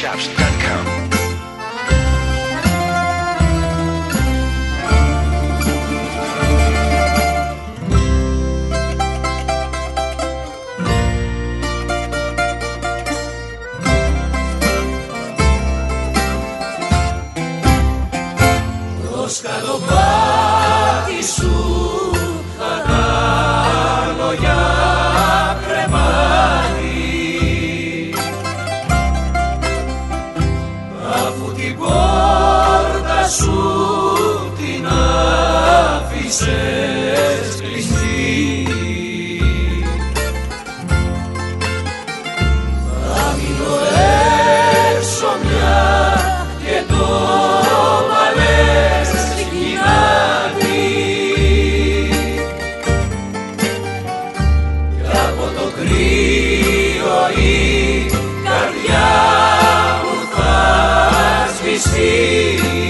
TheChaps.com. Το σκαλοπάτι σου θα κάνω για κρεβάτι, αφού την πόρτα σου την άφησες κλειστή. Θα μείνω έξω μια και το βαλές γυνάτι, κι από το κρύο η καρδιά μου θα σβηστεί.